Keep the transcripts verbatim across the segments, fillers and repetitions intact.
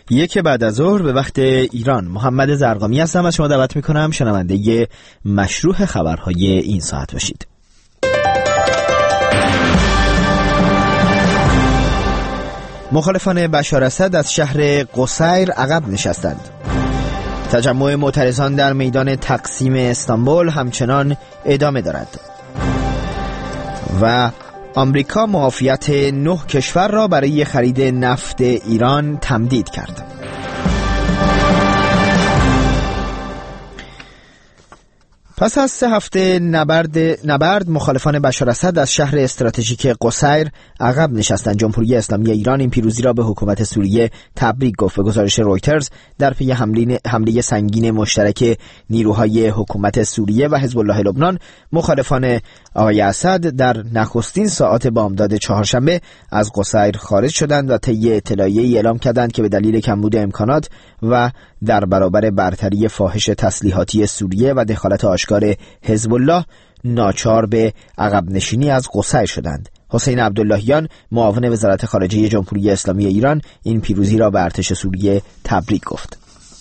یک بعد از ظهر به وقت ایران. محمد زرقامی هستم. از شما دعوت میکنم شنونده مشروع خبرهای این ساعت باشید. مخالفان بشار اسد از شهر قصیر عقب نشستند. تجمع معترضان در میدان تقسیم استانبول همچنان ادامه دارد و آمریکا معافیت نه کشور را برای خرید نفت ایران تمدید کرد. پس از سه هفته نبرد نبرد مخالفان بشار اسد از شهر استراتژیک قصیر عقب نشستند. جمهوری اسلامی ایران این پیروزی را به حکومت سوریه تبریک گفت. به گزارش رویترز در پی حمله حمله سنگین مشترک نیروهای حکومت سوریه و حزب الله لبنان، مخالفان آقای اسد در نخستین ساعات بامداد چهارشنبه از قصیر خارج شدند و طی اطلاعیه‌ای اعلام کردند که به دلیل کمبود امکانات و در برابر برتری فاحش تسلیحاتی سوریه و دخالت آشکار حزب الله ناچار به عقب نشینی از قصیر شدند. حسین عبداللهیان معاون وزارت خارجه جمهوری اسلامی ایران این پیروزی را به ارتش سوریه تبریک گفت.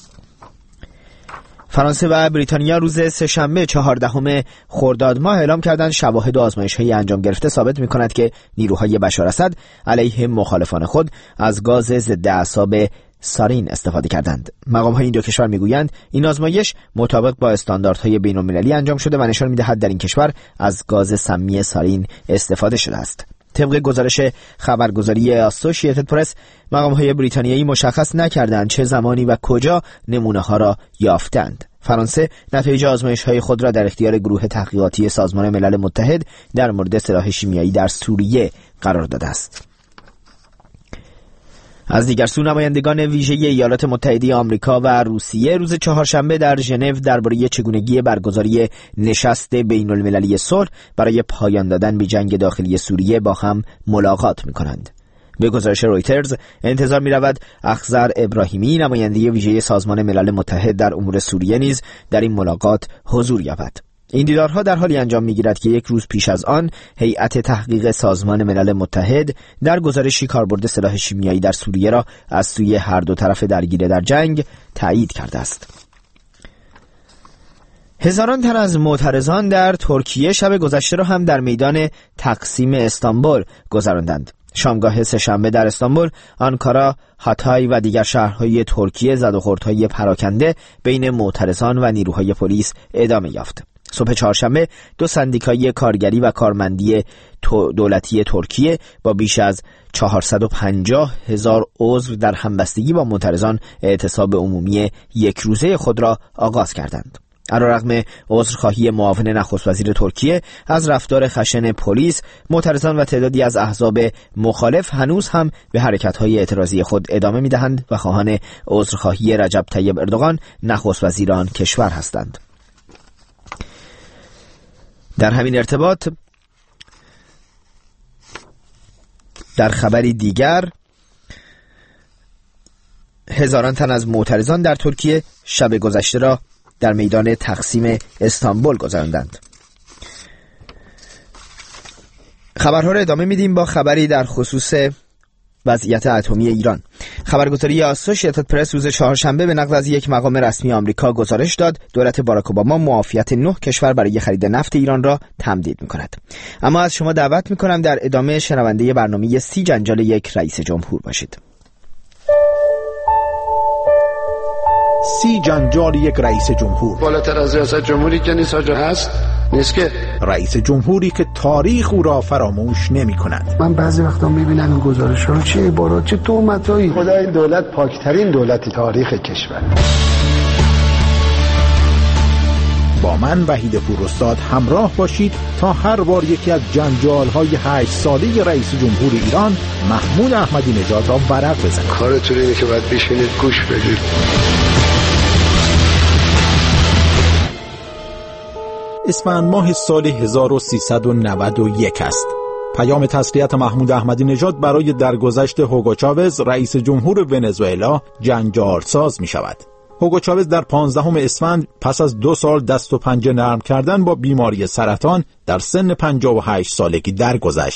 فرانسه و بریتانیا روز سه‌شنبه چهاردهم خرداد ماه اعلام کردند شواهد و آزمایش‌های انجام گرفته ثابت می‌کند که نیروهای بشار اسد علیه مخالفان خود از گاز ضد اعصاب سارین استفاده کردند. مقام‌های این دو کشور میگویند این آزمایش مطابق با استانداردهای بین‌المللی انجام شده و نشان می‌دهد در این کشور از گاز سمی سارین استفاده شده است. طبق گزارش خبرگزاری اسوسییتد پرس، مقام‌های بریتانیایی مشخص نکردند چه زمانی و کجا نمونه‌ها را یافتند. فرانسه نتایج آزمایش‌های خود را در اختیار گروه تحقیقاتی سازمان ملل متحد در مورد سلاح شیمیایی در سوریه قرار داده است. از دیگر سو نمایندگان ویژه ایالات متحده آمریکا و روسیه روز چهارشنبه در ژنو درباره چگونگی برگزاری نشست بین‌المللی صلح برای پایان دادن به جنگ داخلی سوریه با هم ملاقات می‌کنند. به گزارش رویترز انتظار می‌رود اخضر ابراهیمی نماینده ویژه سازمان ملل متحد در امور سوریه نیز در این ملاقات حضور یابد. این دیدارها در حالی انجام می‌گیرد که یک روز پیش از آن هیئت تحقیق سازمان ملل متحد در گزارشی کاربرد سلاح شیمیایی در سوریه را از سوی هر دو طرف درگیر در جنگ تایید کرده است. هزاران تن از معترضان در ترکیه شب گذشته را هم در میدان تقسیم استانبول گذراندند. شامگاه سه‌شنبه در استانبول، آنکارا، هاتای و دیگر شهرهای ترکیه زد و خوردهای پراکنده بین معترضان و نیروهای پلیس ادامه یافت. صبح چهارشنبه دو سندیکای کارگری و کارمندی دولتی ترکیه با بیش از چهارصد و پنجاه هزار عضو در همبستگی با معترضان اعتصاب عمومی یک روزه خود را آغاز کردند. علیرغم عذرخواهی معاون نخست وزیر ترکیه از رفتار خشن پلیس، معترضان و تعدادی از احزاب مخالف هنوز هم به حرکت‌های اعتراضی خود ادامه می‌دهند و خواهان عذرخواهی رجب طیب اردوغان نخست وزیر آن کشور هستند. در همین ارتباط در خبری دیگر، هزاران تن از معترضان در ترکیه شب گذشته را در میدان تقسیم استانبول گذراندند. خبرها را ادامه میدیم با خبری در خصوص وضعیت اتمی ایران. خبرگزاری اسوسییتد پرس روز چهارشنبه به نقل از یک مقام رسمی آمریکا گزارش داد دولت باراک اوباما معافیت نه کشور برای خرید نفت ایران را تمدید می‌کند. اما از شما دعوت می‌کنم در ادامه شنونده برنامه سی جنجال یک رئیس جمهور باشید. سی جنجال یک رئیس جمهور. بالاتر از ریاست جمهوری که نیست آجا هست نیست که رئیس جمهوری که تاریخ او را فراموش نمی کند. من بعضی وقتا میبینم این گزارش ها چه عبارات چه تهمتایی. خدا این دولت پاکترین دولت تاریخ کشور. با من وحید پوراستاد همراه باشید تا هر بار یکی از جنجال های هشت ساله رئیس جمهور ایران محمود احمدی نژاد را ورق بزنید. کارتون اینه که باید بشینید گوش بدید. اسفند ماه سال هزار و سیصد و نود و یک است. پیام تسلیت محمود احمدی نژاد برای درگذشت هوگو چاوز رئیس جمهور ونزوئلا جنجال ساز می شود. هوگو چاوز در پانزدهم اسفند پس از دو سال دست و پنجه نرم کردن با بیماری سرطان در سن پنجاه و هشت سالگی درگذشت.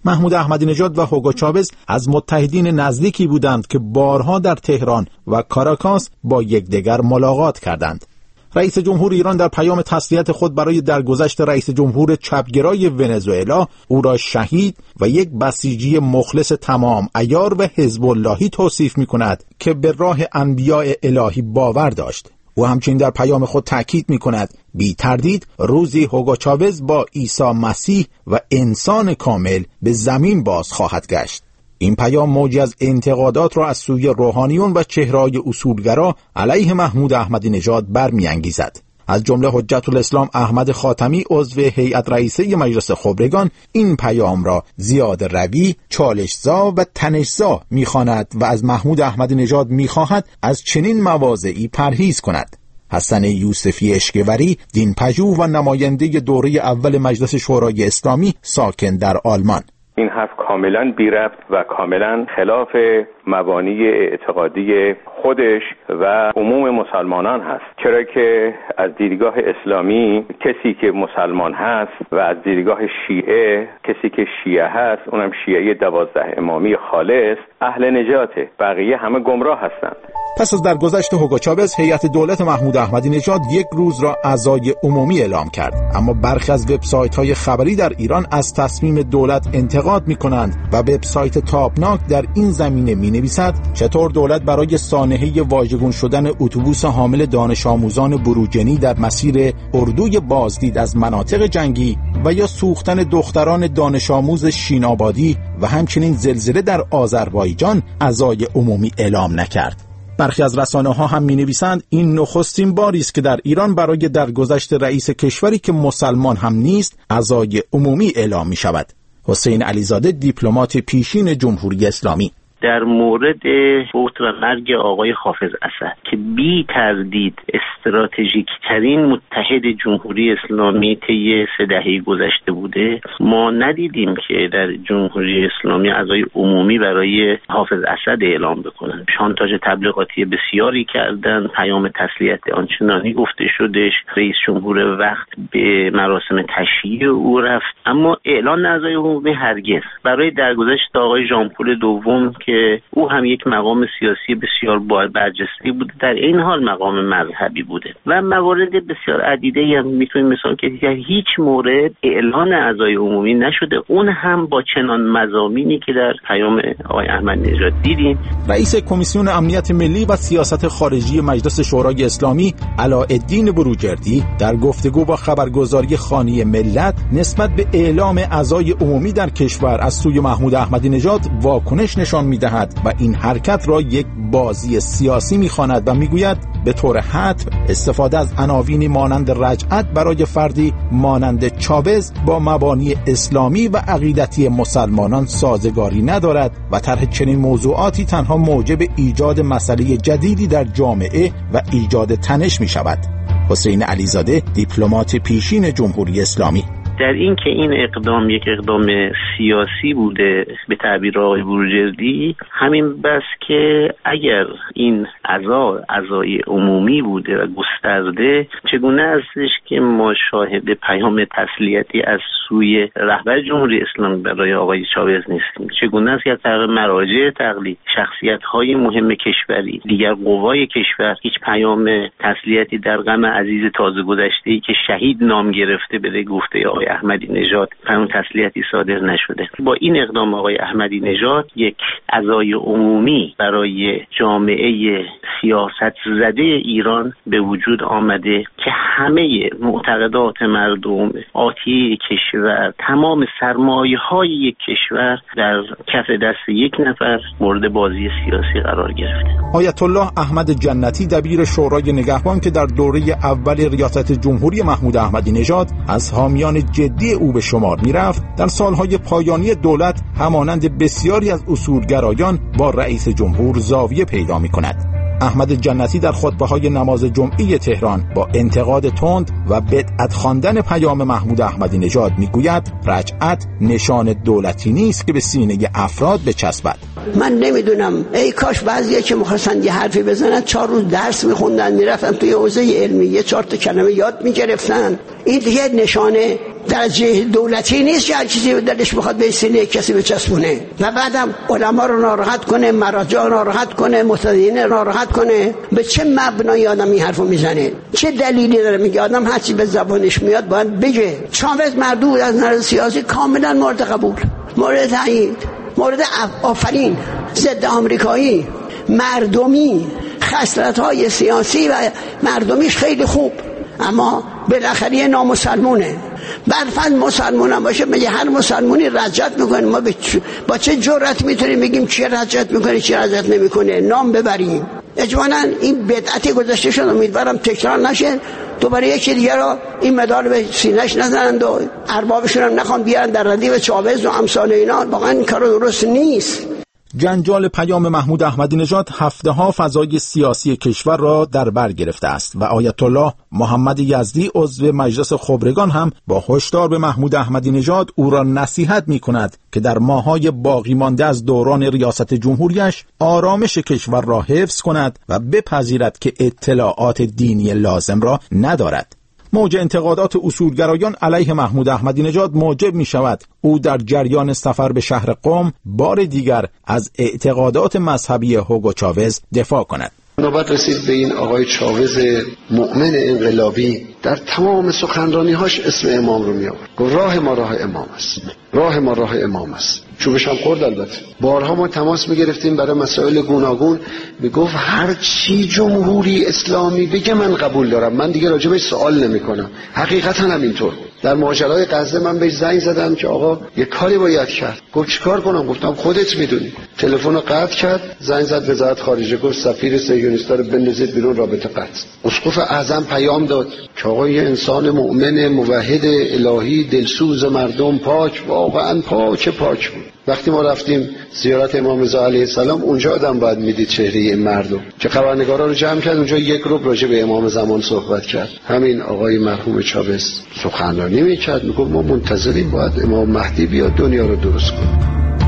محمود احمدی نژاد و هوگو چاوز از متحدین نزدیکی بودند که بارها در تهران و کاراکاس با یکدیگر ملاقات کردند. رئیس جمهور ایران در پیام تسلیت خود برای درگذشت رئیس جمهور چپگرای ونزوئلا او را شهید و یک بسیجی مخلص تمام عیار و حزب اللهی توصیف می‌کند که به راه انبیاء الهی باور داشت. او همچنین در پیام خود تأکید می‌کند بی تردید روزی هوگو چاوز با عیسی مسیح و انسان کامل به زمین باز خواهد گشت. این پیام موجی از انتقادات را از سوی روحانیون و چهره‌های اصولگرا علیه محمود احمدی نژاد برمی‌انگیزد. از جمله حجت الاسلام احمد خاتمی عضو هیئت رئیسه مجلس خبرگان این پیام را زیاده روی، چالش‌زا و تنش‌زا می‌خواند و از محمود احمدی نژاد می‌خواهد از چنین مواضعی پرهیز کند. حسن یوسفی اشکوری، دینپژوه و نماینده دوره اول مجلس شورای اسلامی ساکن در آلمان: این حرف کاملا بی ربط و کاملا خلاف مبانی اعتقادی خودش و عموم مسلمانان هست، چرا که از دیدگاه اسلامی کسی که مسلمان هست و از دیدگاه شیعه کسی که شیعه هست، اونم شیعه دوازده امامی خالص، اهل نجاته، بقیه همه گمراه هستند. پس از درگذشت هوگو چاوز، هیئت دولت محمود احمدی نژاد یک روز را عزای عمومی اعلام کرد، اما برخی از وبسایت‌های خبری در ایران از تصمیم دولت انتقاد می‌کنند و وبسایت تابناک در این زمینه می‌نویسد چطور دولت برای سانحه واژگون شدن اتوبوس حامل دانش آموزان بروجنی در مسیر اردوی بازدید از مناطق جنگی و یا سوختن دختران دانش آموز شینابادی و همچنین زلزله در آذربایجان عزای عمومی اعلام نکرد. برخی از رسانه‌ها هم می‌نویسند این نخستین باری است که در ایران برای درگذشت رئیس کشوری که مسلمان هم نیست عزای عمومی اعلام می‌شود. حسین علیزاده، دیپلمات پیشین جمهوری اسلامی: در مورد فوت و مرگ آقای حافظ اسد که بی تردید استراتژیک ترین متحد جمهوری اسلامی طی سه دهه گذشته بوده، ما ندیدیم که در جمهوری اسلامی عزای عمومی برای حافظ اسد اعلام بکنن. شانتاژ تبلیغاتی بسیاری کردن، پیام تسلیت آنچنانی گفته شدش، رئیس جمهور وقت به مراسم تشییع او رفت، اما اعلان عزای عمومی هرگز. برای درگذشت آقای ژان پل دوم که او هم یک مقام سیاسی بسیار برجسته بوده، در این حال مقام مذهبی بوده و موارد بسیار عدیده‌ای هم میتونیم مثال که در هیچ مورد اعلان عزای عمومی نشده، اون هم با چنان مضامینی که در پیام آقای احمدی نژاد دیدیم. رئیس کمیسیون امنیت ملی و سیاست خارجی مجلس شورای اسلامی علاءالدین بروجردی در گفتگو با خبرگزاری خانی ملت نسبت به اعلام عزای عمومی در کشور از سوی محمود احمدی نژاد واکنش نشان می‌دهد و این حرکت را یک بازی سیاسی می‌خواند و می‌گوید به طور حتم استفاده از عناوینی مانند رجعت برای فردی مانند چاوز با مبانی اسلامی و عقیدتی مسلمانان سازگاری ندارد و طرح چنین موضوعاتی تنها موجب ایجاد مسئله جدیدی در جامعه و ایجاد تنش می‌شود. حسین علیزاده، دیپلمات پیشین جمهوری اسلامی: در این که این اقدام یک اقدام سیاسی بوده به تعبیر آقای بروجردی، همین بس که اگر این عزا عزای عمومی بوده و گسترده، چگونه استش که ما شاهد پیام تسلیتی از سوی رهبر جمهوری اسلامی برای آقای چاوز نیستیم؟ چگونه است که در مراجع تقلید، شخصیت‌های مهم کشوری، دیگر قوای کشور هیچ پیام تسلیتی در غم عزیز تازه گذشته‌ای که شهید نام گرفته بده گفته آقای احمدی نژاد پیام تسلیتی صادر نشده؟ با این اقدام آقای احمدی نژاد یک عزای عمومی برای جامعه سیاست زده ایران به وجود آمده که همه معتقدات مردم، آتیه کشور، تمام سرمایه‌های یک کشور در کف دست یک نفر مورد بازی سیاسی قرار گرفته. آیت الله احمد جنتی، دبیر شورای نگهبان که در دوره اول ریاست جمهوری محمود احمدی نژاد از حامیان جدی او به شمار میرفت، در سالهای پایانی دولت همانند بسیاری از اصولگرایان با رئیس جمهور زاویه پیدا می‌کند. احمد جنتی در خطبه‌های نماز جمعه تهران با انتقاد تند و بدعت خواندن پیام محمود احمدی نژاد میگوید رجعت نشان دولتی نیست که به سینه افراد بچسبد. من نمیدونم، ای کاش بعضیا که می‌خواستن یه حرفی بزنن چهار روز درس می‌خوندن، میرفتن توی حوزه علمی یه چهار تا کلمه یاد می‌گرفتن. این دیگه نشانه درجه دولتی نیست که هر چیزی دلش بخواد به سینه کسی بچسبونه و بعدم علما رو ناراحت کنه، مراجع ناراحت کنه، متدینین ناراحت کنه. به چه مبنایی آدم این حرفو میزنه؟ چه دلیلی داره میگه؟ آدم هر چی به زبانش میاد باید بگه. چاوز مردود از نظر سیاسی کاملا مورد قبول، مورد تایید، مورد آفرین، ضد آمریکایی، مردمی، خصلت‌های سیاسی و مردمیش خیلی خوب، اما بالاخره نامسلمونه. برفرض مسلمان هم باشه، میگه هر مسلمانی رجعت میکنه. ما با چه جرأت میتونیم بگیم چی رجعت میکنه چی رجعت نمیکنه؟ نام ببریم. اجمالاً این بدعتی گذاشته شد، امیدوارم تکرار نشه. دوباره یکی دیگه رو این مدال به سینه‌اش نزنند و اربابشون هم نخوان بیارن در ردیف چاوز و امثال اینا. واقعا این کار درست نیست. جنجال پیام محمود احمدی نژاد هفته ها فضای سیاسی کشور را در بر گرفته است و آیت الله محمد یزدی عضو مجلس خبرگان هم با هشدار به محمود احمدی نژاد او را نصیحت می کند که در ماه‌های باقی مانده از دوران ریاست جمهوریش آرامش کشور را حفظ کند و بپذیرد که اطلاعات دینی لازم را ندارد. موج انتقادات اصولگرایان علیه محمود احمدی نژاد موجب می شود او در جریان سفر به شهر قم بار دیگر از اعتقادات مذهبی هوگو چاوز دفاع کند. نوبت رسید به این آقای چاوز مؤمن انقلابی، در تمام سخنرانی‌هاش اسم امام رو می‌آورد. گفت راه ما راه امام است، راه ما راه امام است. چوبش هم خورد البته. بارها ما تماس می‌گرفتیم برای مسائل گوناگون، میگفت هر چی جمهوری اسلامی بگه من قبول دارم، من دیگه راجبش سوال نمی‌کنم. حقیقتا هم اینطور. در ماجرای غزه من بهش زنگ زدم که آقا یه کاری باید کرد. گفت چیکار کنم؟ گفتم خودت میدونی. تلفن رو قطع کرد، زنگ زد وزارت خارجه، گفت سفیر صهیونیستا رو بندازید بیرون، رابطه قطع. اسقف اعظم پیام داد که آقا یه انسان مؤمن موحد الهی دلسوز مردم، پاک، واقعا پاک پاک بود. وقتی ما رفتیم زیارت امام رضا علیه السلام، اونجا آدم باید میدید چهره این مردم که خبرنگارا رو جمع کرد اونجا، یک روب راجع به امام زمان صحبت کرد. همین آقای مرحوم چاوز سخنرانی میکرد، میگفت ما منتظریم باید امام مهدی بیاد دنیا رو درست کنه.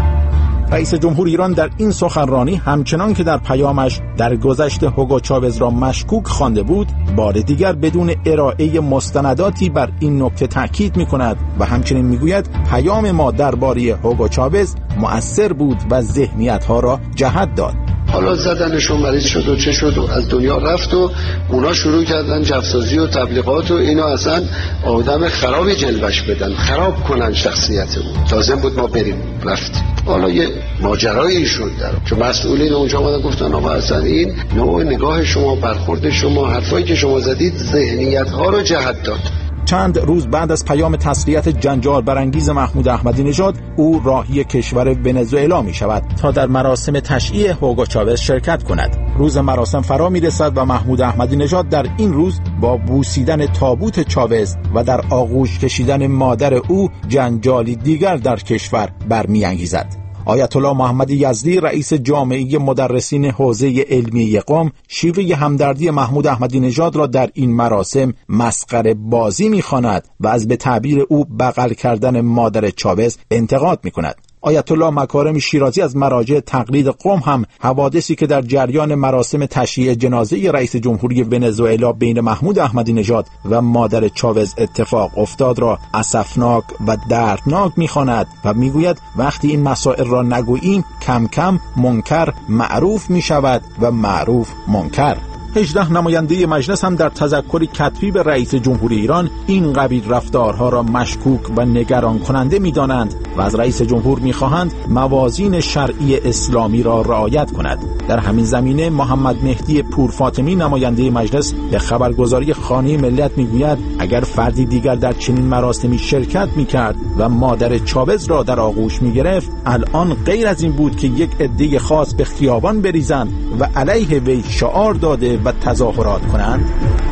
رئیس جمهور ایران در این سخنرانی همچنان که در پیامش در گذشت هوگو چاوز را مشکوک خوانده بود، بار دیگر بدون ارائه مستنداتی بر این نکته تاکید می‌کند و همچنین می‌گوید پیام ما درباره هوگو چاوز مؤثر بود و ذهنیت‌ها را جهت داد. حالا زدنشون مریض شد و چه شد و از دنیا رفت و اونا شروع کردن جفسازی و تبلیغات و اینا، اصلا آدم خرابی جلوش بدن، خراب کنن شخصیت اون. لازم بود ما بریم، رفتیم. حالا یه ماجرایی شد در چون مسئولین اونجا اومدن گفتن آقا اصلا این نوع نگاه شما، برخورد شما، حرفایی که شما زدید ذهنیت‌ها رو جهت داد. چند روز بعد از پیام تسلیت جنجال برانگیز محمود احمدی نژاد، او راهی کشور ونزوئلا می شود تا در مراسم تشییع هوگو چاوز شرکت کند. روز مراسم فرا می رسد و محمود احمدی نژاد در این روز با بوسیدن تابوت چاوز و در آغوش کشیدن مادر او جنجالی دیگر در کشور برمی‌انگیزد. آیت الله محمد یزدی رئیس جامعه مدرسین حوزه علمی قم شیوه همدردی محمود احمدی نژاد را در این مراسم مسخره بازی می‌خواند و از به تعبیر او بغل کردن مادر چاوز انتقاد می‌کند. آیت الله مکارم شیرازی از مراجع تقلید قم هم حوادثی که در جریان مراسم تشییع جنازه رئیس جمهوری ونزوئلا بین محمود احمدی نژاد و مادر چاوز اتفاق افتاد را اسفناک و دردناک می‌خواند و میگوید وقتی این مسائل را نگوییم کم کم منکر معروف می‌شود و معروف منکر. هجده نماینده مجلس هم در تذکری کتبی به رئیس جمهوری ایران این قبیل رفتارها را مشکوک و نگران کننده می‌دانند و از رئیس جمهور می‌خواهند موازین شرعی اسلامی را رعایت کند. در همین زمینه محمد مهدی پورفاطمی نماینده مجلس به خبرگزاری خانه ملت می‌گوید اگر فردی دیگر در چنین مراسمی شرکت می‌کرد و مادر چاوز را در آغوش می‌گرفت، الان غیر از این بود که یک عده خاص به خیابان بریزند و علیه وی شعار داده و تظاهرات کنند.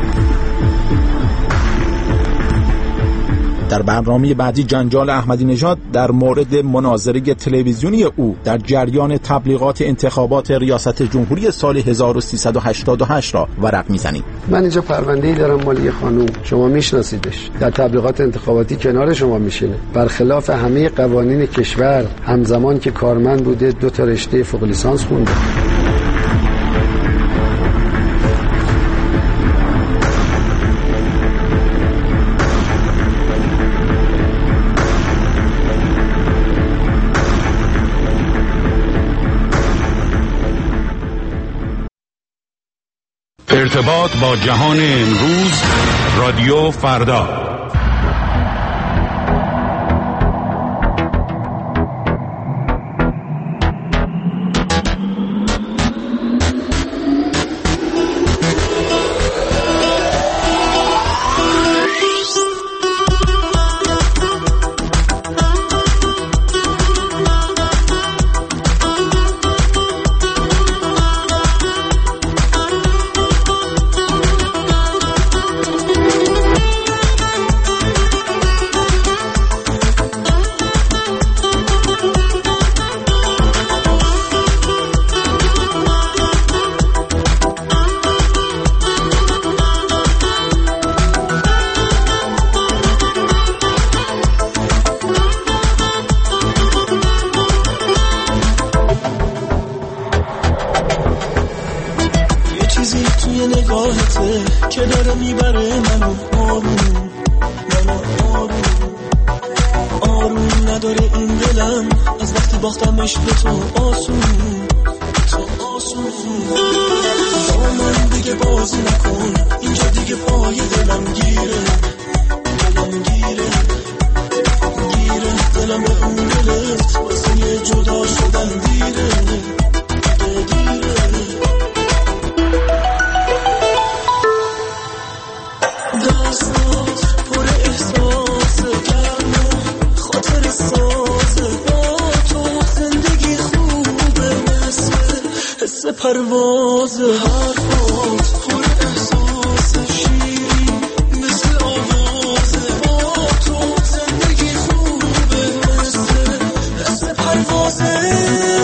در برنامه بعدی جنجال احمدی نژاد در مورد مناظره تلویزیونی او در جریان تبلیغات انتخابات ریاست جمهوری سال هزار و سیصد و هشتاد و هشت را ورق میزنیم. من اینجا پرونده‌ای دارم مال یه خانوم، شما میشناسیدش، در تبلیغات انتخاباتی کنار شما میشینه، برخلاف همه قوانین کشور همزمان که کارمند بوده دو تا رشته فوق لیسانس خونده. ارتباط با جهان امروز، رادیو فردا. که داره میبره منو آروم، منو آروم آروم نداره این دلم از وقتی باختمش به تو آسون، تو آسون. با من دیگه بازی نکن، اینجا دیگه پای دلم گیره، دلم گیره گیره دلم به اون گرفت واسه یه جدا شدن دیره دیره. دستات پر احساس گرم خاطر سازه، با تو زندگی خوبه مثل حس پروازه، حرفات پر احساس شیرین مثل آوازه، با تو زندگی خوبه مثل حس پروازه.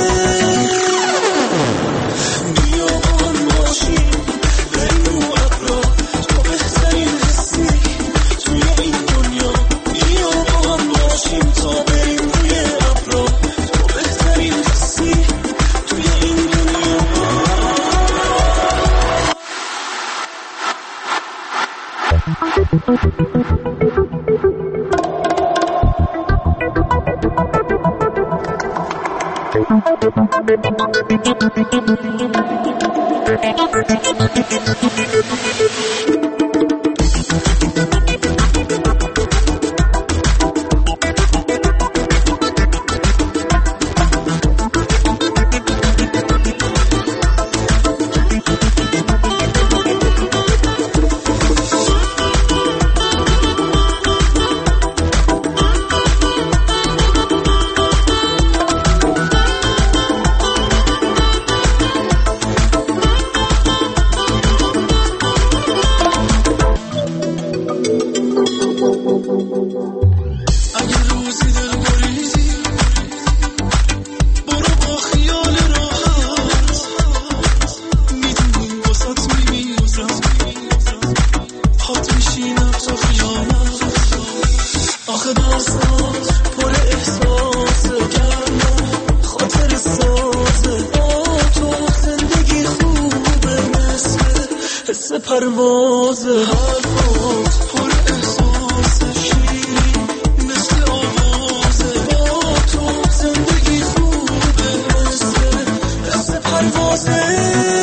پروازه، حرفات پر احساس شیرین مثل آوازه، با تو زندگی خوبه مثل حس پروازه.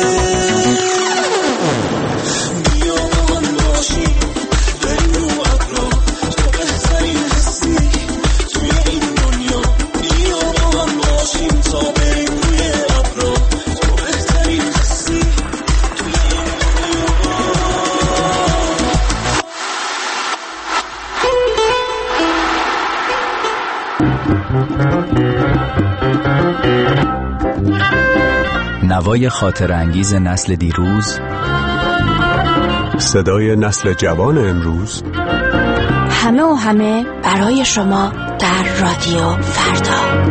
بیا با من باشیم بریم رو ابرا، تو بهترین حسی توی این دنیا. بیا با من باشیم تا بریم روی ابرا، تو بهترین حسی توی این نوای خاطر انگیز نسل دیروز، صدای نسل جوان امروز، همه و همه برای شما در رادیو فردا.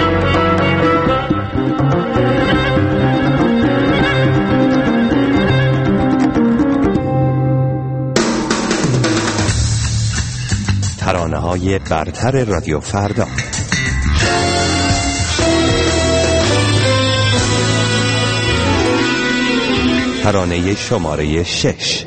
ترانه‌های برتر رادیو فردا. ترانه شماره شش.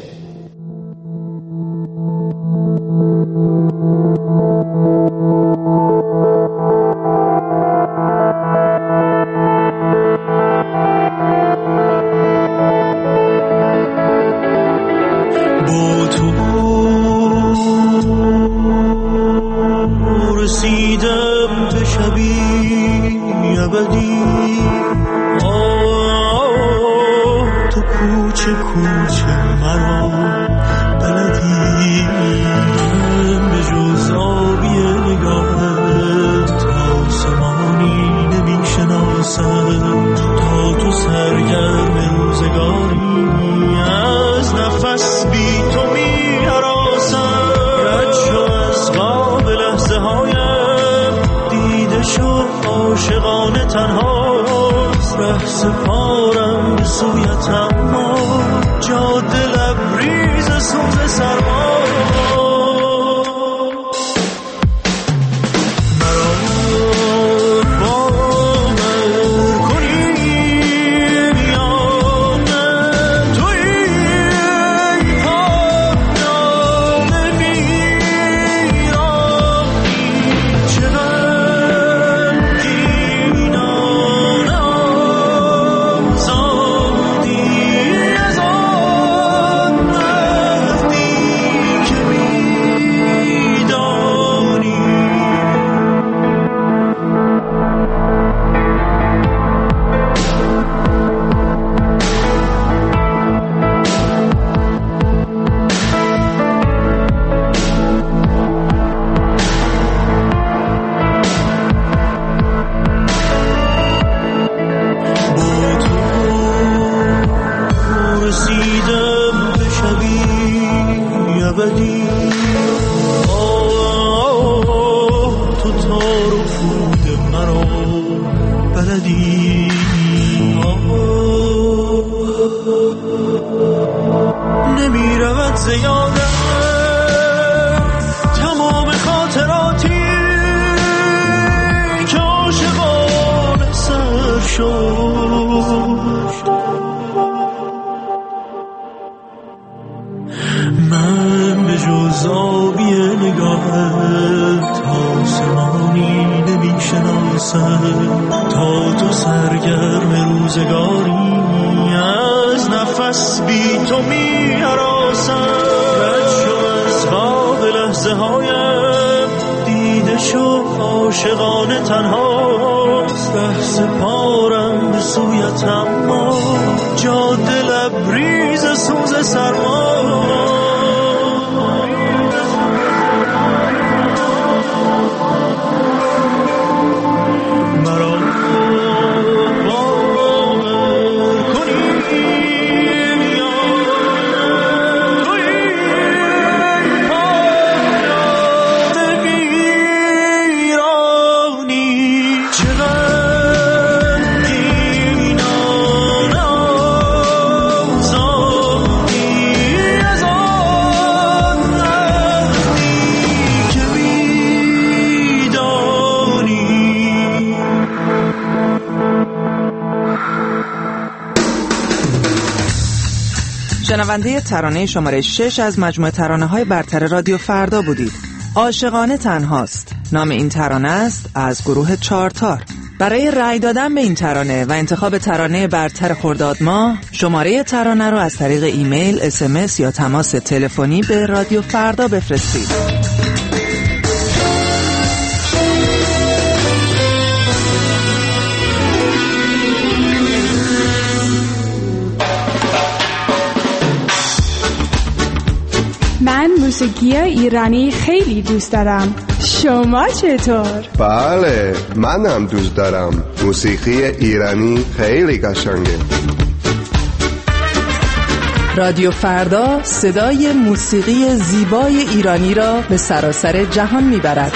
کوچه کوچه مرا بلدی به جز آبی نگاهت آسمانی نمی شناسم تا تو سرگرم روزگاری از نفس بی تو می هراسم رد شو از خواب لحظه هایم دیده شو عاشقانه تنهاست ره سپارم به سویت اما جاده لبریز سوز سرما شنونده ترانه شماره شش از مجموعه ترانه‌های برتر رادیو فردا بودید. عاشقانه تنهاست نام این ترانه است از گروه چارتار. برای رأی دادن به این ترانه و انتخاب ترانه برتر خرداد ماه شماره ترانه رو از طریق ایمیل، اس ام اس یا تماس تلفنی به رادیو فردا بفرستید. من موسیقی ایرانی خیلی دوست دارم. شما چطور؟ بله، منم دوست دارم. موسیقی ایرانی خیلی قشنگه. رادیو فردا صدای موسیقی زیبای ایرانی را به سراسر جهان میبرد.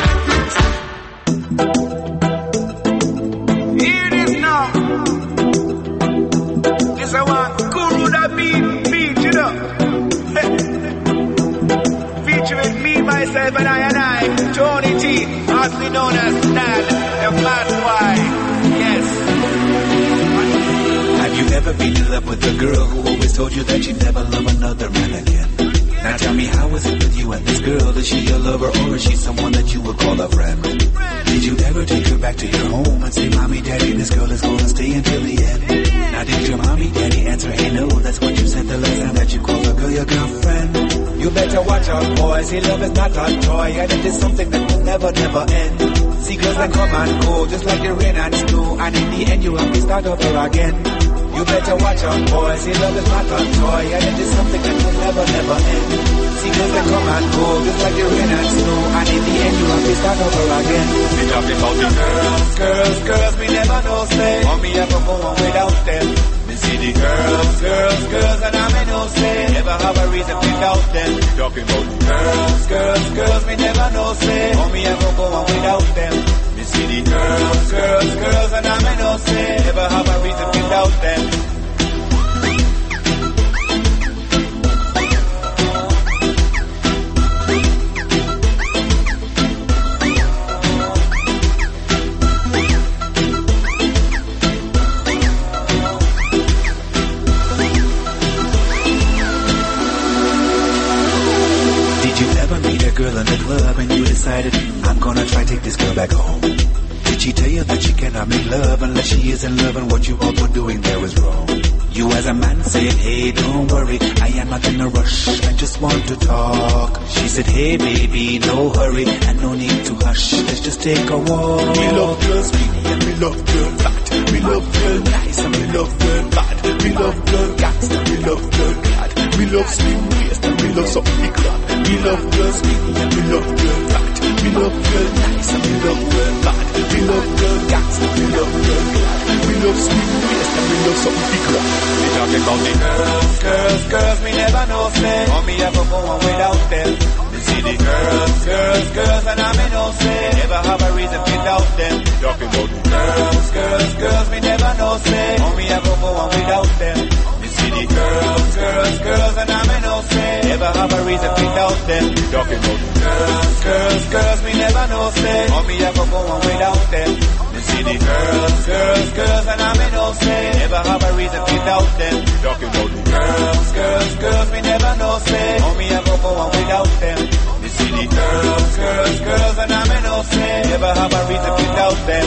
But I and I, Tony T, also known as Stan, the mad boy, yes. Have you ever been in love with a girl who always told you that she'd never love another man again? Now tell me, how is it with you and this girl? Is she a lover or is she someone that you would call a friend? Did you ever take her back to your home and say, Mommy, Daddy, this girl is gonna stay until the end? Now did your Mommy, Daddy answer, hey, no, that's what you said the last time that you called a girl your girlfriend? You better watch out, boys. See, love is not a toy, and it is something that will never, never end. See, girls that come and go, just like the rain and snow, and in the end, you have to start over again. You better watch attention. Boy, see love is not a toy, and it is something that will never, never end. See girls that come and go, just like the rain and snow, and in the end you have to start over again. We talking about the girls, girls, girls, we never know say, mommy ever go on without them. Me see the girls, girls, girls, and I may know say, never have a reason without them. We talking about the girls, girls, girls, we never know say, mommy ever go on without them. Me see the girls, girls, girls, and I may know say, never have a reason without them. Girl in the club and you decided I'm gonna try take this girl back home. Did she tell you that she cannot make love unless she is in love and what you all were doing there was wrong? You as a man said, hey, don't worry, I am not in a rush, I just want to talk. She said, hey baby, no hurry and no need to hush, let's just take a walk. We love girls skinny and we love girl fat, we love girl nice and we love girl bad, we love girl gangster, we love girl glad, we love slim waist and we love something big crap. We love girl skinny and we love girl fat, we love girl nice and we love girl bad, we love girl gangster, we love girl glad, we love slim waist and we love something big crap. We talking about the girls, girls, girls, we never know say, mommy ever go on without them. We see the girls, girls, girls, and I may know say, never have a reason without them. Talking about the girls, girls, girls, we never know say, mommy ever go on without them. We see the girls, girls, girls, and I may know say, never have a reason without them. Talking about the girls, girls, girls, we never know say, mommy ever go on without them. We see the girls, girls, girls, and I may know say, never have a reason without them. Talking about the girls, girls, girls, we never know say, mommy ever go on without them. We see the girls, girls, girls, and I may know say, never have a reason without them.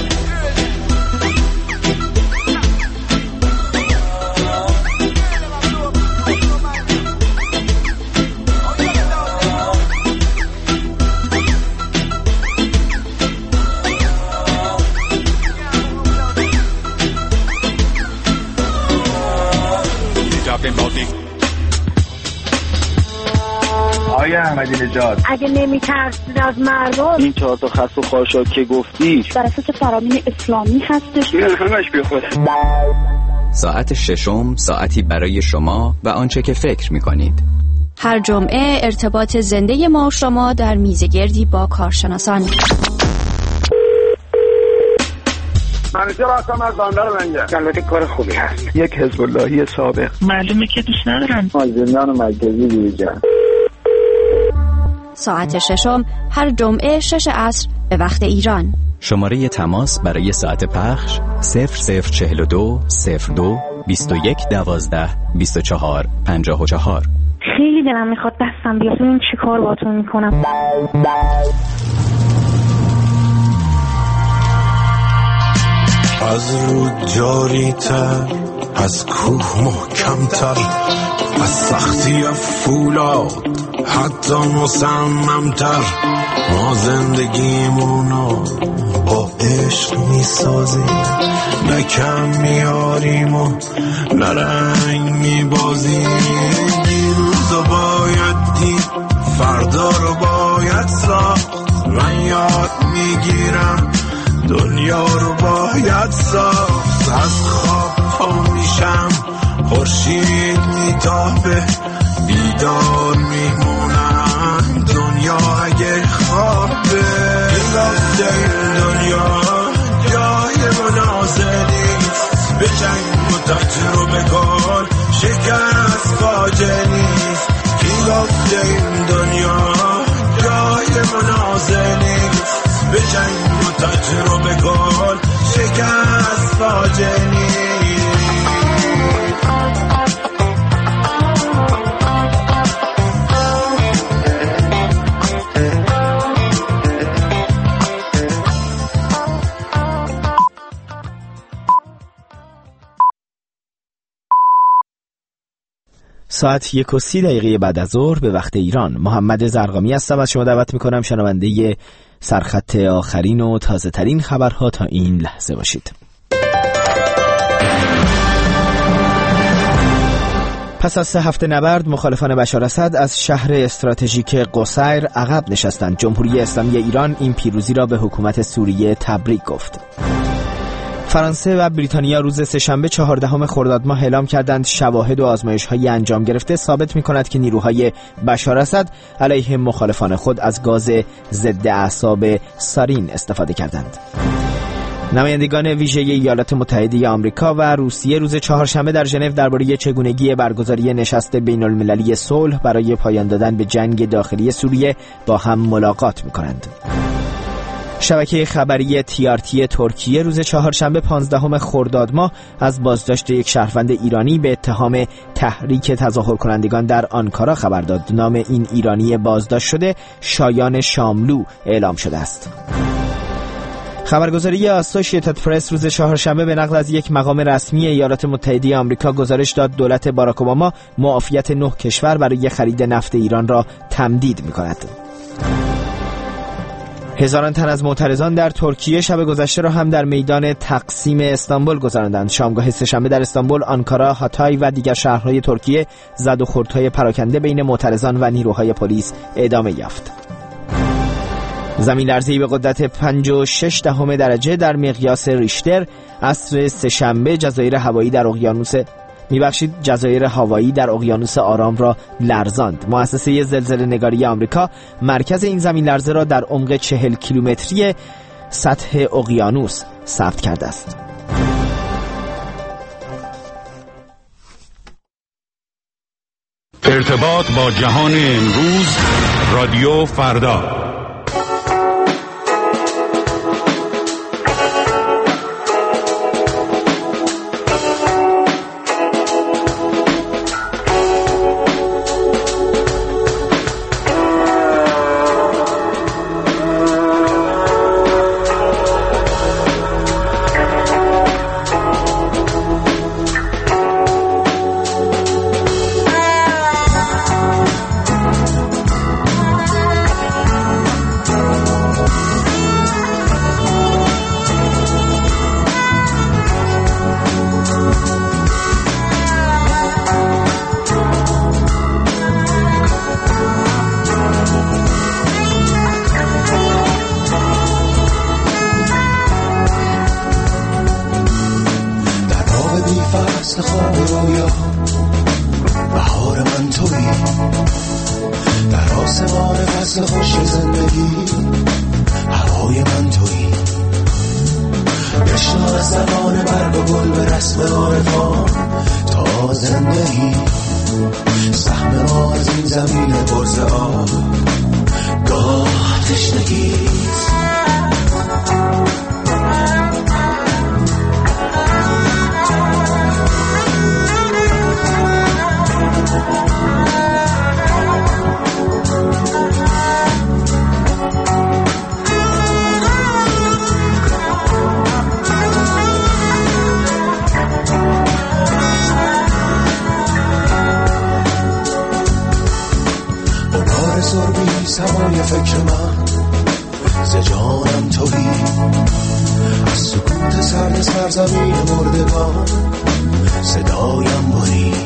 آقای احمدی نژاد، اگه نمیترسید از مردم، این چهار تا خس و خاشاک که گفتی بر اساس فرامین اسلامی هستش. نه همش بی خود. ساعت ششم، ساعتی برای شما و آنچه که فکر می‌کنید. هر جمعه ارتباط زنده ما و شما در میزگردی با کارشناسان. منیجر هستم از بندر منگه. البته کار خوبی هست. یک حزب اللهی سابق. معلومه که دوست ندارن. زندان مرکزی بیرجن. ساعت ششم هر جمعه شش عصر به وقت ایران. شماره تماس برای ساعت پخش صفر صفر چهل و دو صفر دو بیست و یک دوازده بیست و چهار پنجاه و چهار. خیلی دلم میخواد دستم بیاد ببینم چی کار باهاتون میکنم. از رود جاری تر، از کوه محکم تر، از سختی فولاد حتی مصمم تر. ما زندگیمونو با عشق میسازیم، نه کم میاریم و نه رنگ میبازیم. دیروزو باید دید، فردا رو باید ساخت. من یاد میگیرم دنیا رو باید ساخت. از خواب پا میشم، خورشید میتابه، بیدار میمونم. دنیا اگه خوابه، این رفته این دنیا جای منازع نیست. به جنگ و تجربه کن، شکست فاجعه نیست. این رفته این دنیا جای منازع نیست. به جنگ و تجربه کن، شکست فاجعه نیست. ساعت یک و سی دقیقه بعد از ظهر به وقت ایران. محمد زرقامی هستم، از شما دعوت میکنم شنونده سرخط آخرین و تازه ترین خبرها تا این لحظه باشید. پس از سه هفته نبرد مخالفان بشار اسد از شهر استراتژیک قصیر عقب نشستند. جمهوری اسلامی ایران این پیروزی را به حکومت سوریه تبریک گفت. فرانسه و بریتانیا روز سه‌شنبه چهاردهم خرداد ماه اعلام کردند شواهد و آزمایش‌های انجام گرفته ثابت می‌کند که نیروهای بشار اسد علیه مخالفان خود از گاز ضد اعصاب سارین استفاده کردند. نمایندگان ویژه ایالات متحده آمریکا و روسیه روز چهارشنبه در ژنو درباره چگونگی برگزاری نشست بین‌المللی صلح برای پایان دادن به جنگ داخلی سوریه با هم ملاقات می‌کنند. شبکه خبری تی آر تی ترکیه روز چهارشنبه پانزدهم خرداد ماه از بازداشت یک شهروند ایرانی به اتهام تحریک تظاهر کنندگان در آنکارا خبر داد. نام این ایرانی بازداشت شده شایان شاملو اعلام شده است. خبرگزاری آسوشییتد پرس روز چهارشنبه به نقل از یک مقام رسمی ایالات متحده آمریکا گزارش داد دولت باراک اوباما معافیت نه کشور برای خرید نفت ایران را تمدید می‌کند. هزاران تن از معترضان در ترکیه شب گذشته را هم در میدان تقسیم استانبول گذراندند. شامگاه سه‌شنبه در استانبول، آنکارا، هاتای و دیگر شهرهای ترکیه زد و خوردهای پراکنده بین معترضان و نیروهای پلیس ادامه یافت. زمین لرزه‌ای به قدرت پنج و شش دهم درجه در مقیاس ریشتر عصر سه‌شنبه جزایر هوایی در اقیانوس میبخشید جزایر هاوایی در اقیانوس آرام را لرزاند. مؤسسه زلزله نگاری آمریکا مرکز این زمین لرزه را در عمق چهل کیلومتری سطح اقیانوس ثبت کرده است. ارتباط با جهان امروز، رادیو فردا. سمای فکر من ز جانم تویی، از سکوت سرد سرزمین مردگان صدایم برید،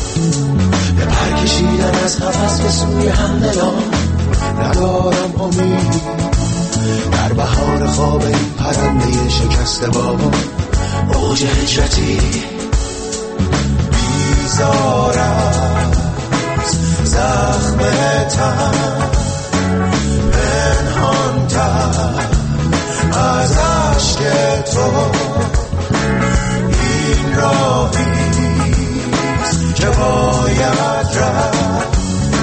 به پر کشیدن از نفس به سوی همدلان ندارم امید، در بهار خواب این پرنده شکسته با اوج هجرتی بیزار از زخم تن پنهان تر از عشق تو، این راهیست که باید رفت،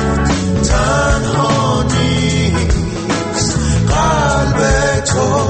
تنها نیست قلب تو.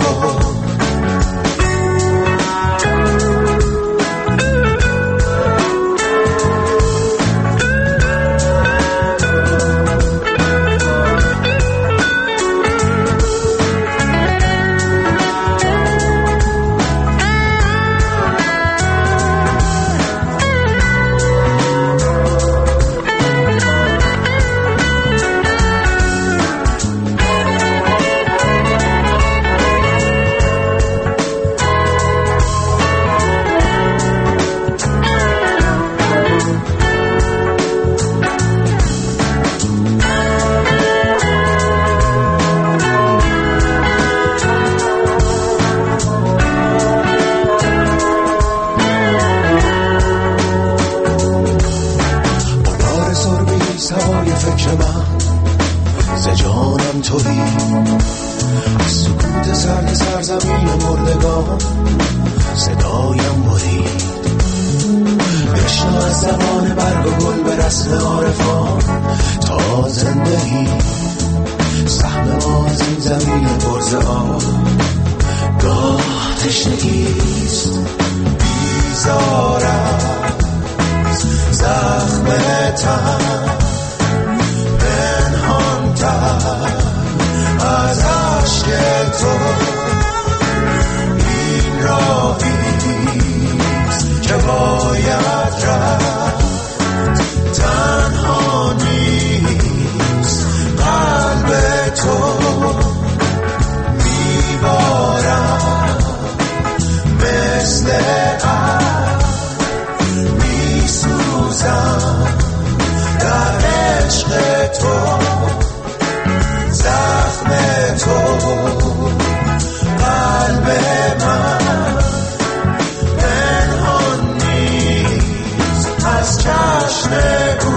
سکوت سرد سرزمین مردگان صدایم برید، بشنو از زبان برگ و گل به رسم عارفان تا زندگی. سهم ما از این زمین برز آب گاه تشنگیست، بیزار از زخم تن پنهان تر از عشق تو. این راهیست که باید رفت، تنها نیست قلب تو. میبارم مثل عشق، میسوزم در عشق تو. زخم تو قلب من پنهان نیست از چشم او.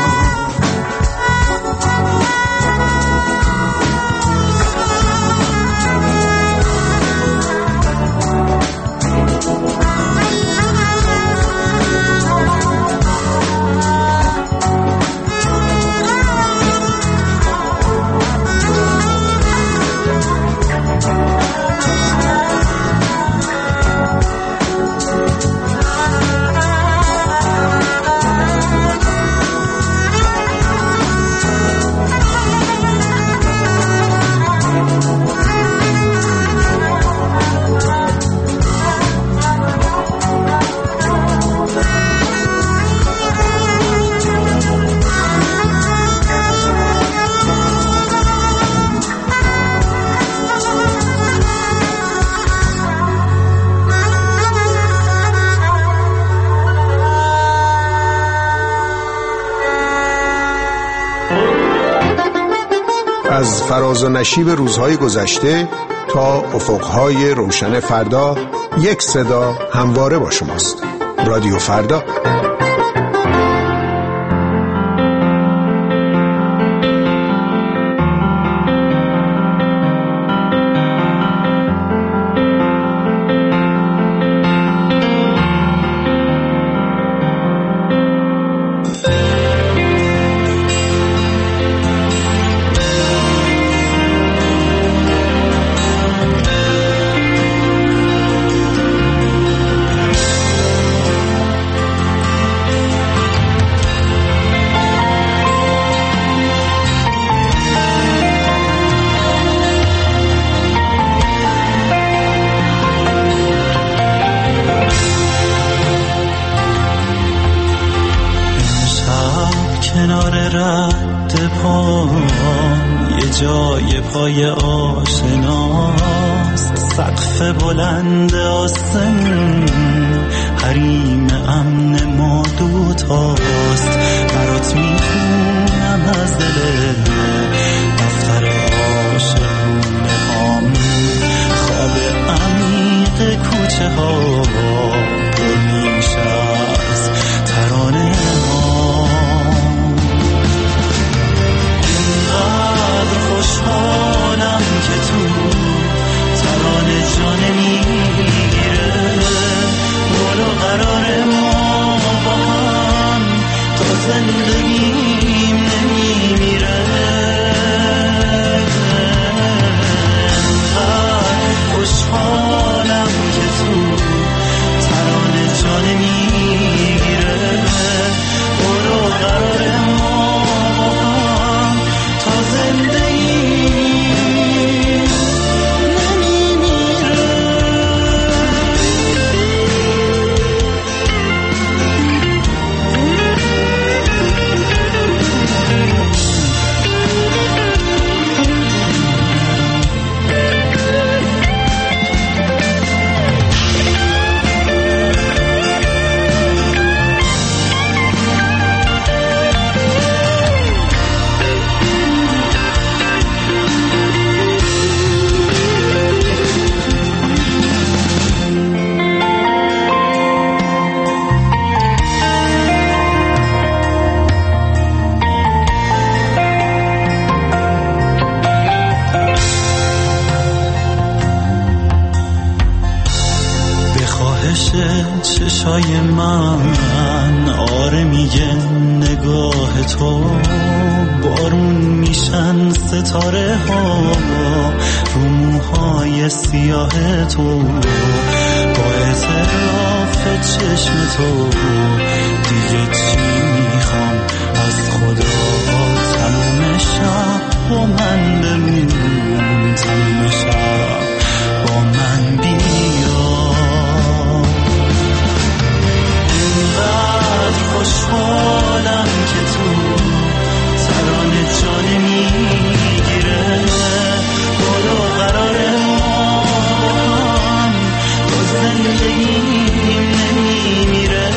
از فراز و نشیب روزهای گذشته تا افقهای روشن فردا، یک صدا همواره با شماست. رادیو فردا. جای پای آشناست، سقف بلند آسمون حریم امن ما دوتاست. برات میخونم از دل دفتر عاشقونه هامون، خواب عمیق کوچه ها پر میشه از ترانه ها. خوشحالم که تو ترانه جان میگیره، ولو قرار ما با هم تا زندگیم نمیمیره. خوشحالم که تو ترانه جان میگیره، ولو قرار ما با هم تا زندگی چشای من آره میگه نگاه تو، بارون میشن ستاره ها رو موهای سیاه تو، با اعتراف چشم تو دیگه چی میخوام از خدا، تموم شب با من بمون، تموم شب با من بیا. اینقدر خوشحالم که تو ترانه جان میگیره، برو قرار ما هم با زندگیم نمیمیره.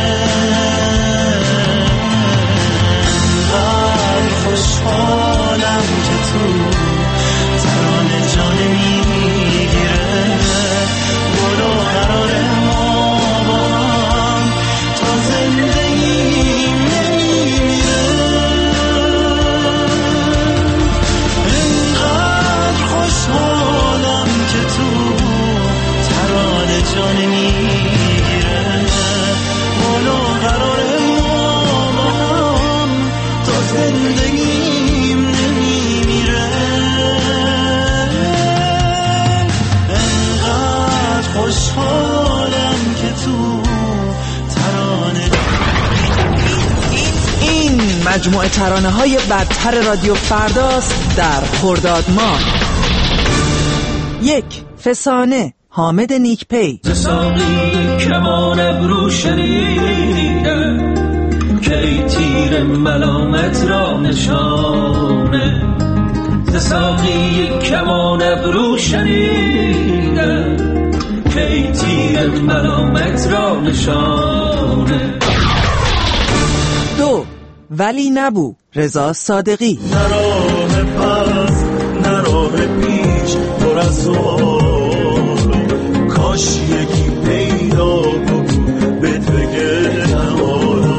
اینقدر خوشحالم که تو ترانه جان میگیره، برو قرار ما با هم تا زندگیم نمیمیره. اینقدر خوشحالم که تو ترانه جان میگیره، برو قرار ما با هم تا زندگیم نمیمیره. انقدر خوشحالم که تو ترانه. این مجموعه ترانه های برتر رادیو فرداست در خرداد ماه. یک، فسانه، حامد نیکپی. ساقی کمان ابرو شنیده که ای تیر ملامت را نشانه، ساقی کمان ابرو شنیده که ای تیر ملامت را نشانه. دو، ولی نبو، رضا صادقی. نراه پس نراه پیش پر از سوال، کاش یکی پیدا بود بهت بگه نمالا.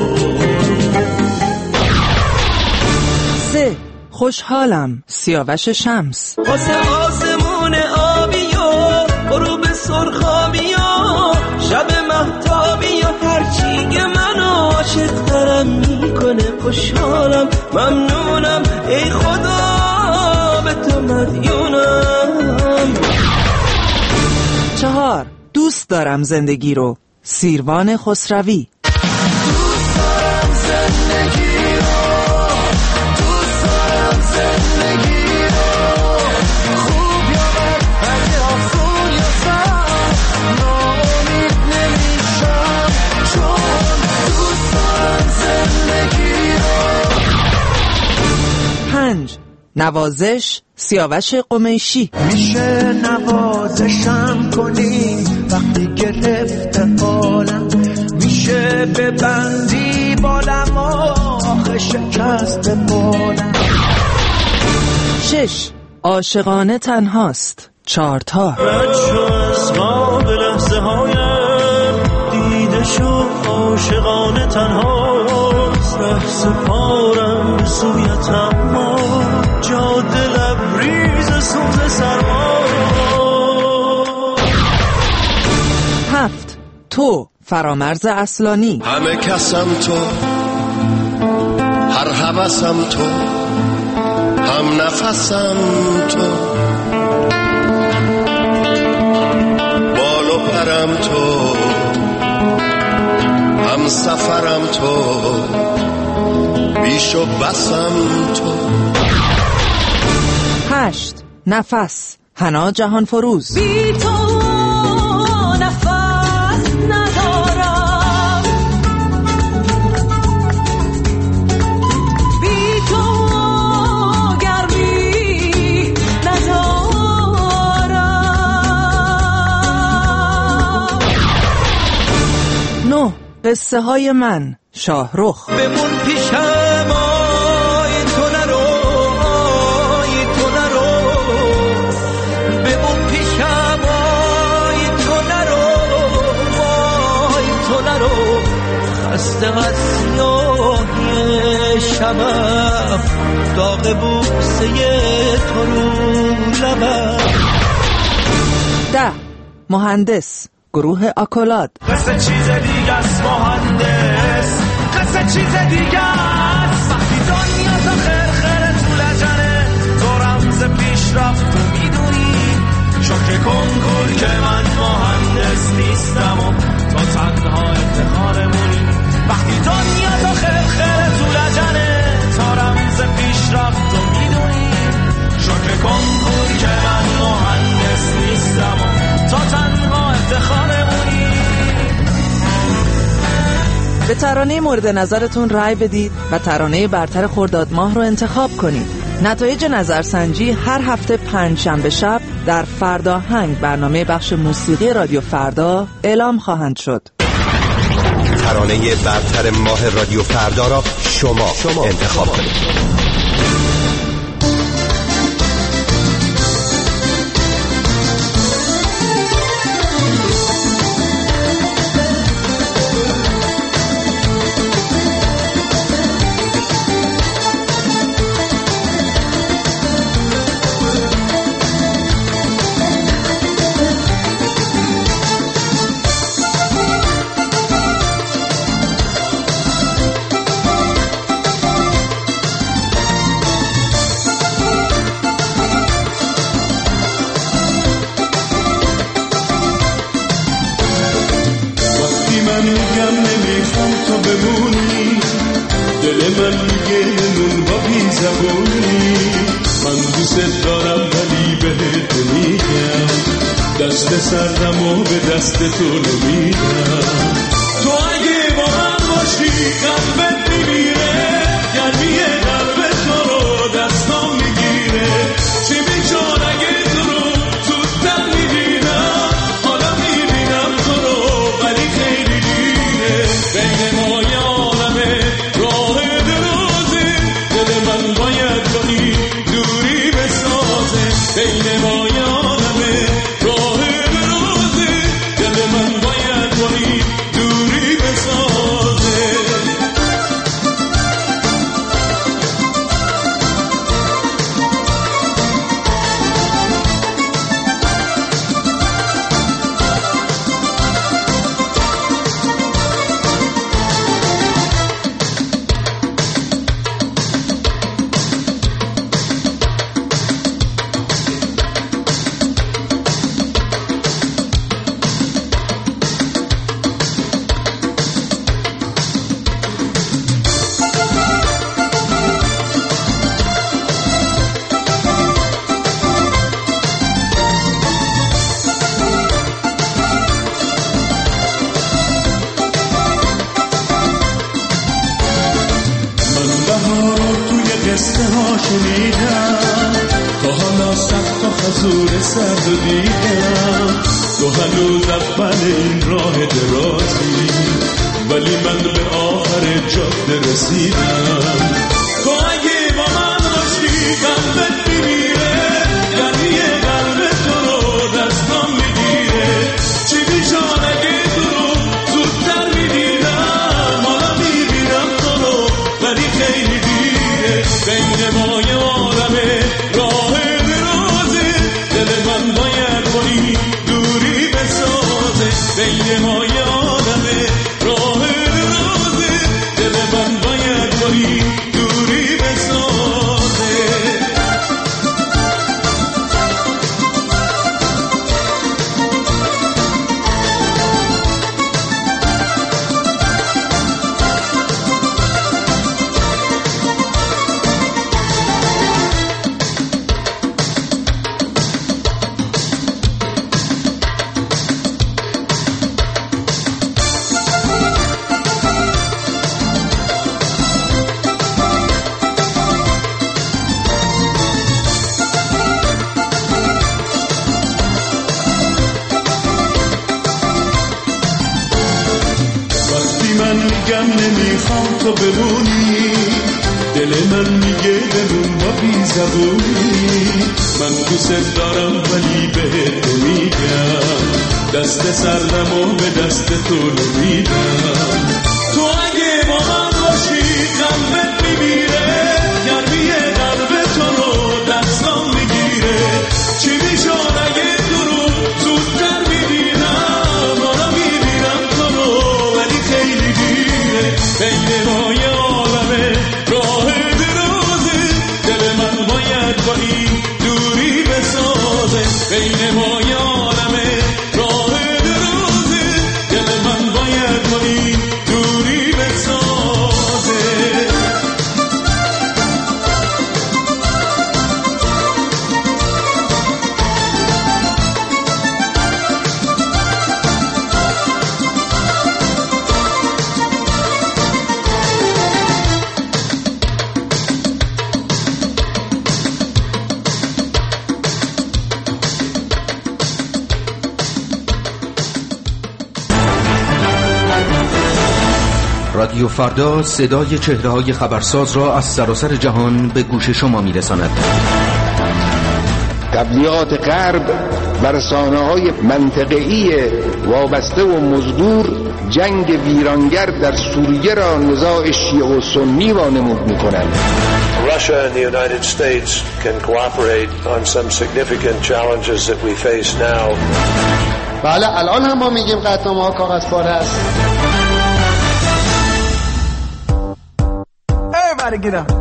سه، خوشحالم، سیاوش شمس. واسه آسمون آبی و غروب سرخابی و شب مهتابی و هرچی که منو عاشق ترم میکنه خوشحالم ممنونم ای خدا به تو مدیونم. چهار، دوست دارم زندگی رو، سیروان خسروی. دوست دارم زندگی رو، دوست دارم زندگی رو، خوب یا بد اگه آسون یا سخت ناامید نمیشم، چون دوست دارم زندگی رو. پنج، نوازش، سیاوش قمیشی. میشه نوازشم کنی وقتی گرفته حالم، میشه ببندی بالم آخه شکست بالم. شش، عاشقانه تنهاست، چارتار. رد شو از خواب لحظه هایم، دیده شو عاشقانه تنهاست، ره سپارم به سویت اما جاده لبریز سوز سرما. هفت، تو، فرامرز اصلانی. همه کسم تو، هر هوسم تو، هم نفسم تو، بال و پرم تو، هم سفرم تو، بیش و بسم تو. هشت، نفس، حنا جهان فروز. بی تو نفس ندارم، بی تو گرمی ندارم. نه، قصه های من، شاهرخ. بمون پیشم آی تو نرو، آی تو نرو، بمون پیشم آی تو نرو، آی تو نرو. خسته از سیاهی شبم، داغ بوسه تو رو لبم. ده، مهندس، گروه آکولاد. قصه چیز دیگه است مهندس، قصه چیز دیگه است. وقتی دنیا تا خیر خیر تو لجنه، تو رمز پیشرفت تو میدونی. شکر کنکور که من مهندس نیستم و تو تنها افتخارمونی. وقتی دنیا تا خیر خیر تو لجنه، تو رمز پیشرفت تو میدونی. شکر کنکور که من مهندس نیستم و تو تنها افتخارمونی. به ترانه مورد نظرتون رای بدید و ترانه برتر خرداد ماه رو انتخاب کنید. نتایج نظرسنجی هر هفته پنج شنبه شب در فرداهنگ برنامه بخش موسیقی رادیو فردا اعلام خواهند شد. ترانه برتر ماه رادیو فردا را شما, شما انتخاب کنید. دست سردم و به دست تو رو میدم. تو اگه با من باشی قلبت میمیره، گرمی قلب تو رو دستام میگیره. چی میشد اگه تو رو زودتر میبینم، حالا میبینم تو رو ولی خیلی دیره. بین ما یه عالمه راه درازه، دل من باید با این دوری بسازه. بین ما یه عالمه راه درازه، دل من باید با این دوری بسازه. قصه ها شنیدم، تا حالا صد تا خزور سرد و دیدم. تو هنوز اول این راه درازی، ولی من به آخر جاده رسیدم. تو اگه با من باشی قلبت میمیره، یعنی قلب تو رو دستام میگیره. چی بیشان اگه تو رو زودتر میدیدم، حالا میبینم تو رو ولی خیلی دیره. بین ما یه عالمه راه درازه، دل من باید با این دوری بسازه. بین ما یه عالمه راه درازه، دل من باید با این دوری بسازه. نمیخوام تو بمونی، دل من میگه بمون با بی زبونی. من دوست دارم ولی بهت نمیگم، دست سردم و به دست تو رو میدم. تو اگه با من باشی قلبت میمیره، گرمی قلب تو رو دستام میگیره. چی میشد اگه تو رو زودتر میبینم، رادیو فردا صدای چهره‌های خبرساز را از سراسر جهان به گوش شما می‌رساند. تبلیغات غرب و رسانه‌های منطقه‌ای وابسته و مزدور جنگ ویرانگر در سوریه را نزاع شیعه و سنی وانمود می‌کنند. Russia and the United States can cooperate on some significant challenges that we face now. بله الان هم ما میگیم قطعنامه ها کاغذ پاره است. Everybody get up.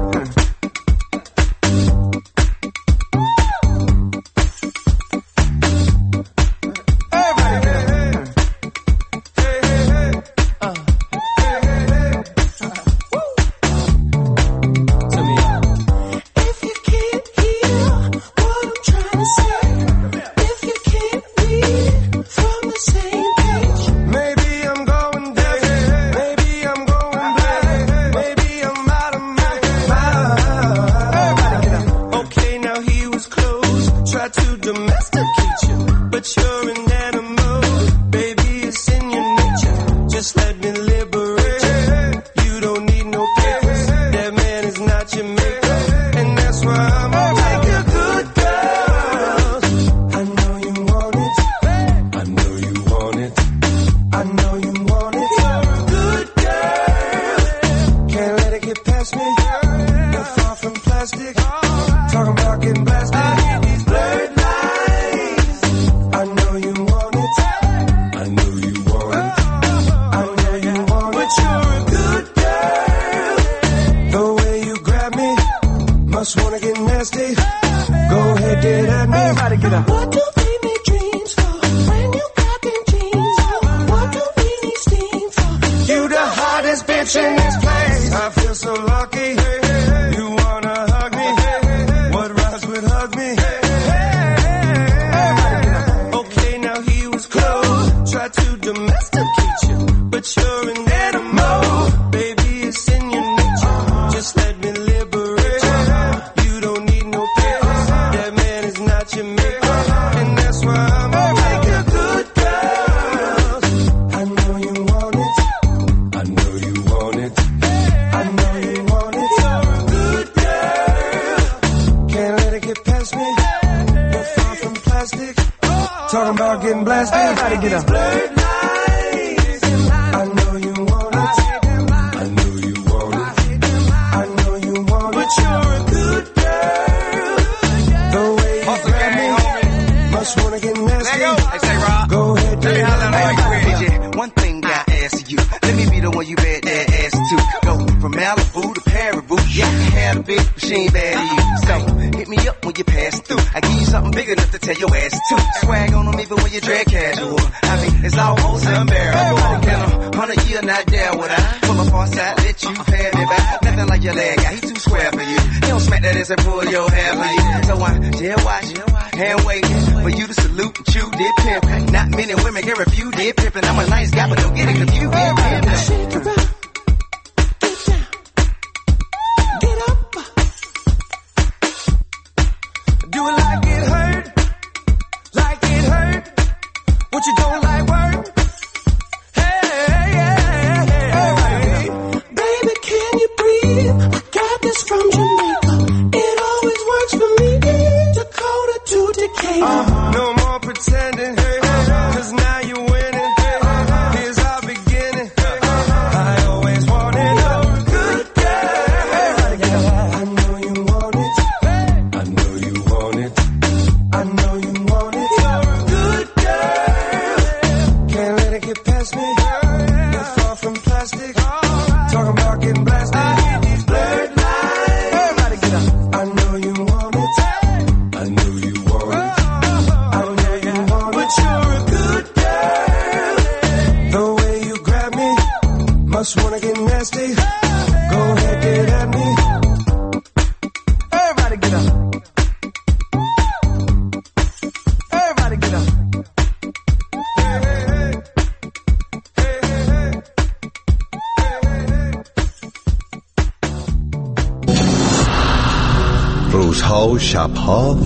روزها و شبها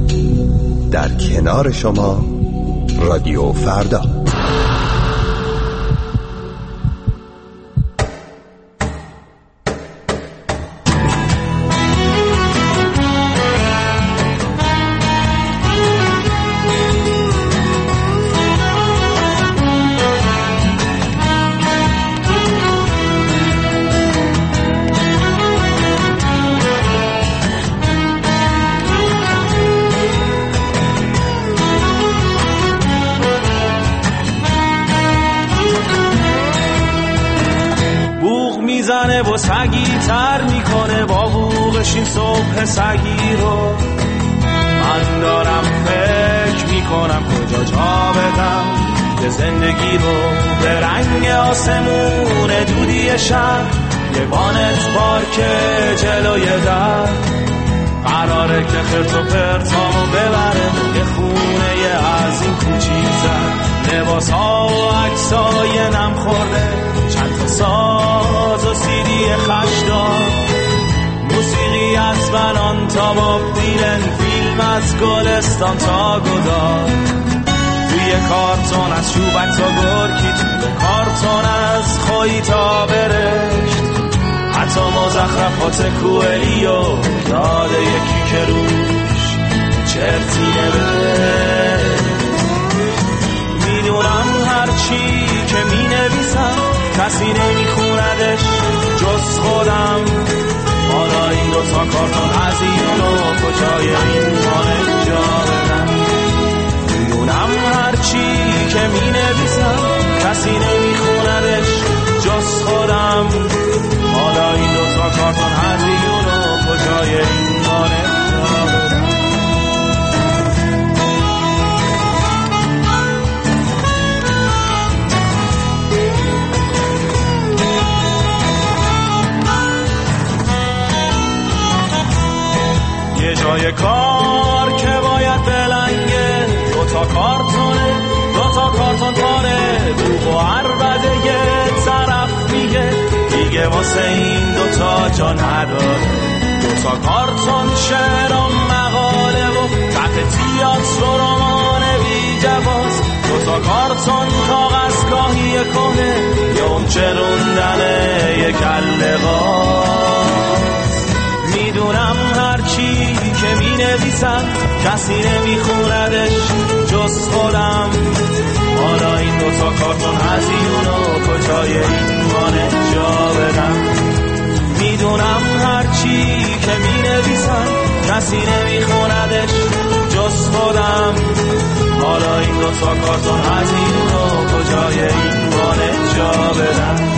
در کنار شما رادیو فردا. میکنه با بوغش این صبح سگی رو. من دارم فکر میکنم کجا جا بدم که زندگی رو به رنگ آسمون دودی شهر، یه وانت پارک جلوی در. قراره که خرت و پرتامو ببره یه خونه یه از این کوچیک‌تر. لباس ها و عکسای نم خورده، چند تا ساز و سیدی خشدار، موسیقی از بنان تا باب دیلن، فیلم از گلستان تا گدار. توی کارتون از چوبک تا گرکی، توی کارتون از خویی تا برشت، حتی مزخرفات کوئلیو یاد یکی که روش چرتی نوشت. میدونم هرچی که می نویسم کسی نمیخوندش جز خودم. حالا این دوتا کارتون هزینو کجای این مانه جا بدم. میدونم هرچی که می نویسم کسی نمیخوندش جز خودم. حالا این دوتا کارتون هزینو کجای این مانه جا بدم. یه جای کار که باید بلنگه، دوتا کارتونه دوتا کارتون پاره، بوق و عربده یه طرف میگه دیگه واسه این دوتا جا نداره. دوتا کارتون شعر و مقاله و قطع تیاتر و رمان بی جواز، دوتا کارتون کاغذگاهی کنه یه اون چروندنه یه کله باز. میدونم هرچی که می نویسم کسی نمیخوندش جز خودم. حالا این دوتا کارتون هزینو کجای این مانه جا بدم. میدونم هرچی که می نویسم کسی نمیخوندش جز خودم. حالا این دوتا کارتون هزینو کجای این مانه جا بدم.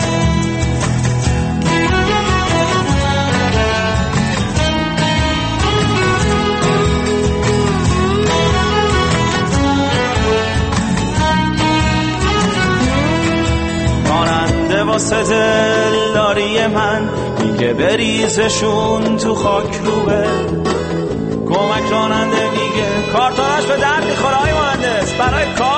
واسه دلداری من میگه بریزشون تو خاک روبه. کمک راننده میگه کارتونش به درد میخوره های مهندس، برای کار